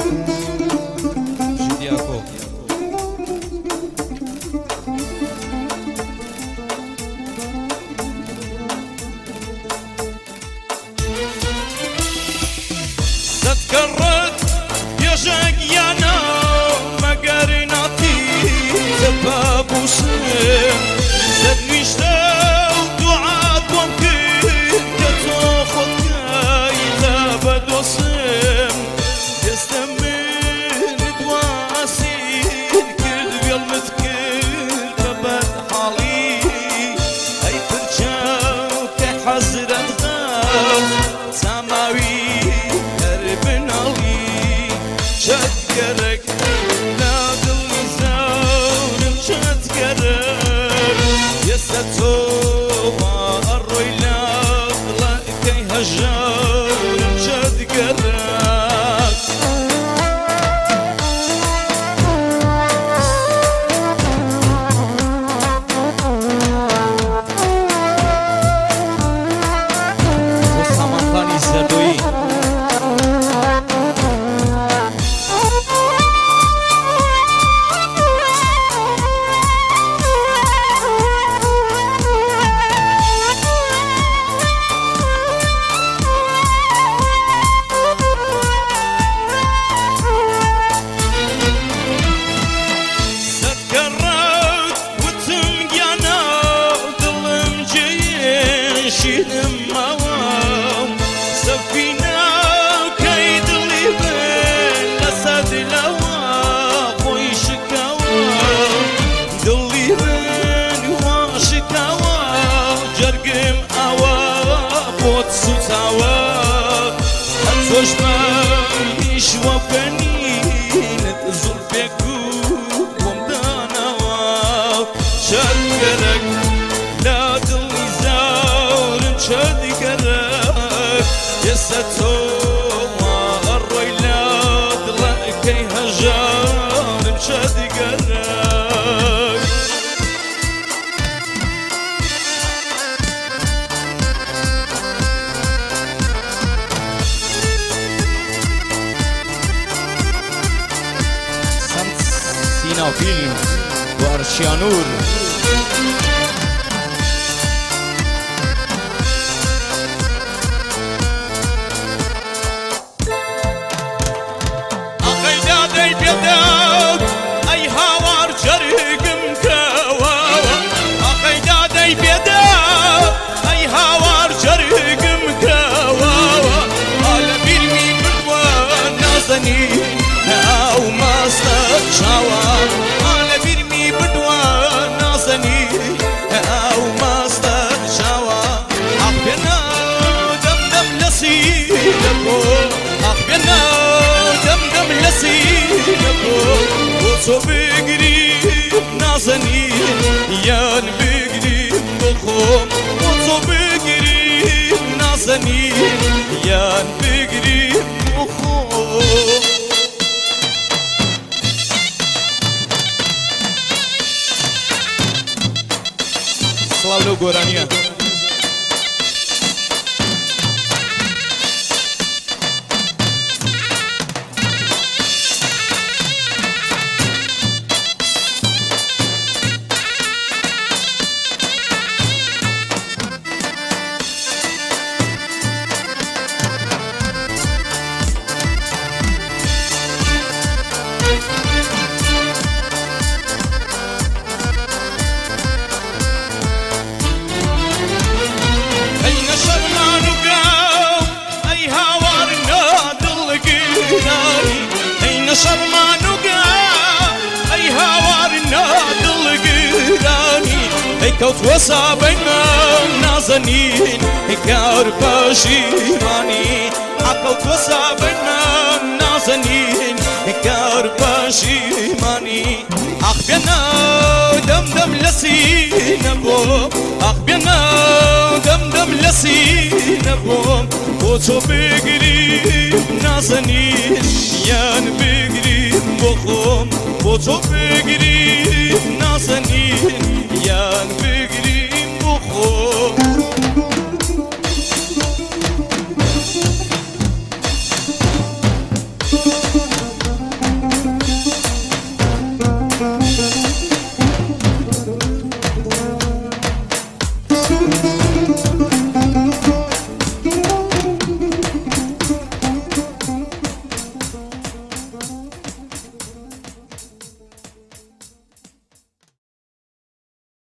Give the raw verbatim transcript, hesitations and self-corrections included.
دیاکۆ تتكرت يجاك يا نار مقارناتي سباب وسم زدني شتاو دعاء ممكن تتاخد كايزة بدوسم يستمر تواسين كل يوم تكل ببد حالي هاي ترجاو كحزرة غاز سماوي شتكرك نادل زورم شتكرك يستو ما الروي لا كي هجارم شتكرك وسامانتاني زردوي زوجمايش وبنينة زلفك ومدانوا شكرك لا دلي زور شكرك يستو ما الروي لا دلكي هجار شكرك سينا فيلم وارشيانور أخيدا دي بيداك أي هوار جرقم كواوا أخيدا دي بيداك أي هوار جرقم كواوا على بيرمي بدوان نازني أو ماستر شاوا على بيرمي بدوان نازني أو ماستر شاوا أخبرنا دم دم لسيدكو أخبرنا دم دم لسيدكو وصو بقريب نازني يان بقريب بخوم وصو بقريب نازني يان بقريب بخوم سلاولو گۆرانیە شرمان وقام أي هوار النادل قراني أي كوت وصابنا نازنين كار باشيراني عكوت وصابنا نازنين كار باشيراني أخبرنا دم دم لسينا بوم أخبرنا دم دم لسينا بوم وصو بقريب نازنين يان بقريب بخوم وصو بقريب نازنين